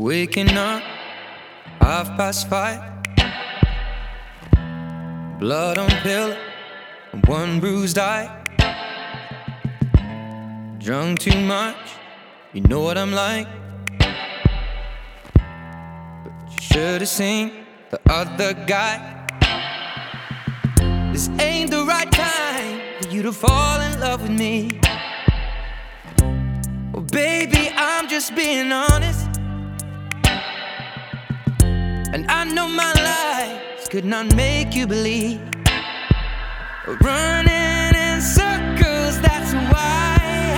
Waking up, 5:30. Blood on pillow, and one bruised eye. Drunk too much, you know what I'm like. But you should've seen the other guy. This ain't the right time for you to fall in love with me. Well, baby, I'm just being honest. And I know my lies could not make you believe. Running in circles, that's why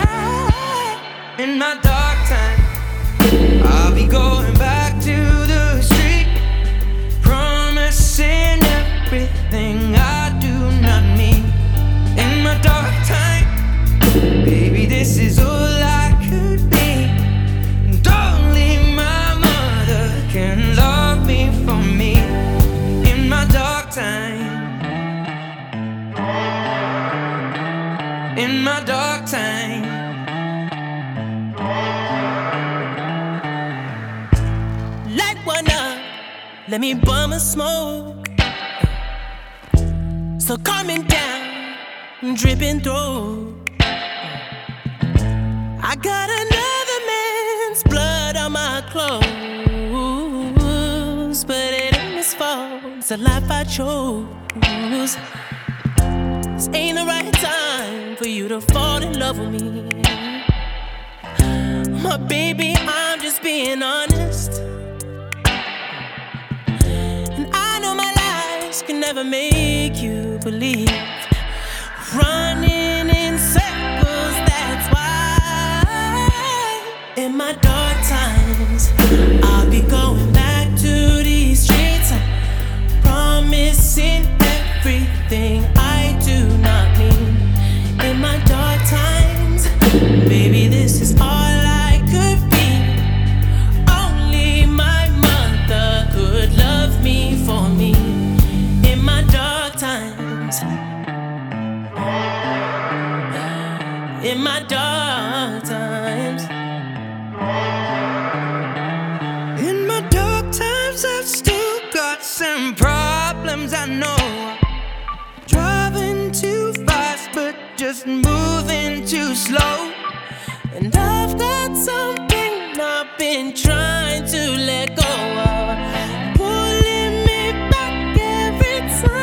in my dark time I'll be going back to the street, promising everything I do not need. In my dark time, baby, this is all I could be. And only my mother can love me for me. In my dark time, in my dark time. Light one up, let me bum a smoke. So coming down, dripping through. I got another man's blood on my clothes, but it ain't his fault, it's a life I chose. This ain't the right time for you to fall in love with me. My baby, I'm just being honest. And I know my lies can never make you believe. Running in circles, that's why. In my dark times, I'll be going back to these streets, promising everything I do not need. In my dark times, baby, this is all I could be. Only my mother could love me for me. In my dark times, in my dark times, In my dark times, I've still got some problems, I know. Driving too fast, but just moving too slow. and I've got something I've been trying to let go of, pulling me back every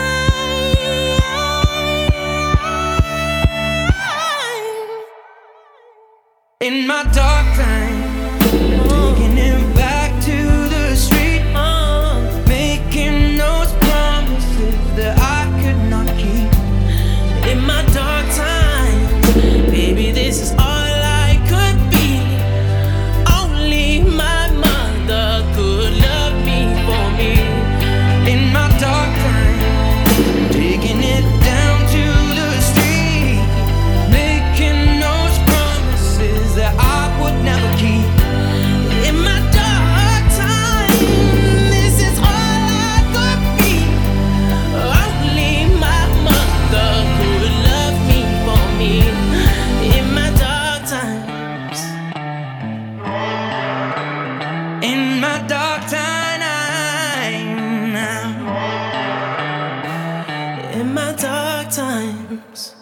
time. In my dark time, taking it back to the street, making those promises that I could not keep. In my dark time, baby, this is all I could be. Only my mother could love me for me. In my dark time, taking it down to the street, making those promises that I would never keep. In my dark time, this is all I could be. Only my mother could love me for me. In my dark times, In my dark time, in my dark times.